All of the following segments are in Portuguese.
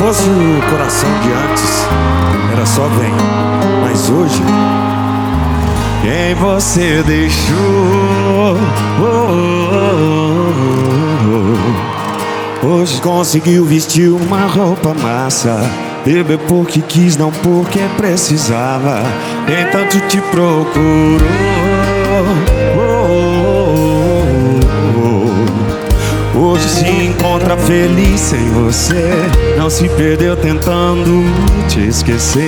fosse o coração de antes, era só vem. Mas hoje, quem você deixou? Hoje conseguiu vestir uma roupa massa, beber porque quis, não porque precisava. Quem tanto te procurou, hoje se encontra feliz sem você. Não se perdeu tentando te esquecer.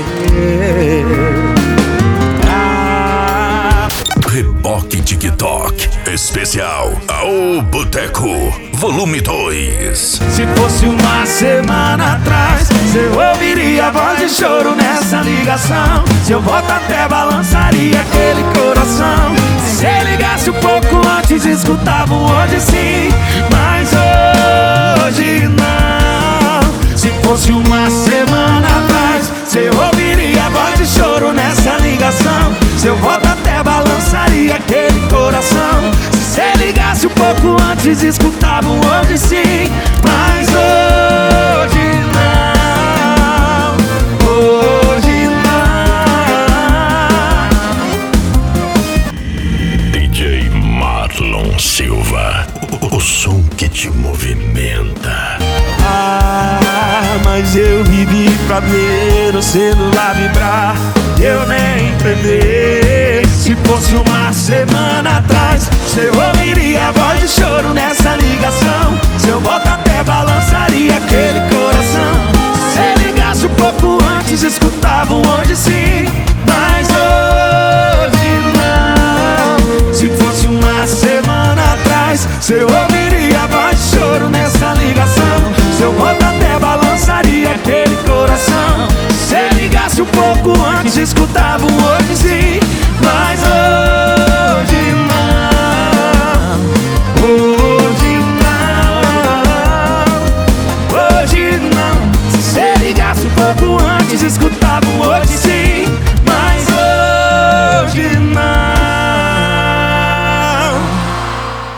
Reboque TikTok especial Ao Boteco Volume 2. Se fosse uma semana atrás, você ouviria a voz de choro nessa ligação. Seu voto até balançaria aquele coração. Se você ligasse um pouco antes, escutava um hoje sim. Mas hoje não. Se fosse uma semana atrás, você ouviria a voz de choro nessa ligação. Seu voto até balançaria aquele coração. Se você ligasse um pouco antes, escutava um hoje sim. Mas hoje não. Hoje não. DJ Marlon Silva, o som que te movimenta. Mas eu vivi pra ver o celular vibrar, eu nem entendi. Se fosse uma semana atrás, você ouviria a voz de choro nessa ligação. Seu voto até balançaria aquele coração. Se você ligasse um pouco antes, escutava um hoje sim. Mas hoje não. Se fosse uma semana atrás, você ouviria a voz de choro nessa ligação. Seu voto até balançaria aquele coração. Se você ligasse um pouco antes, escutava um hoje sim. Mas hoje não. Hoje não. Hoje não. Se você ligasse um pouco antes, escutava um hoje sim.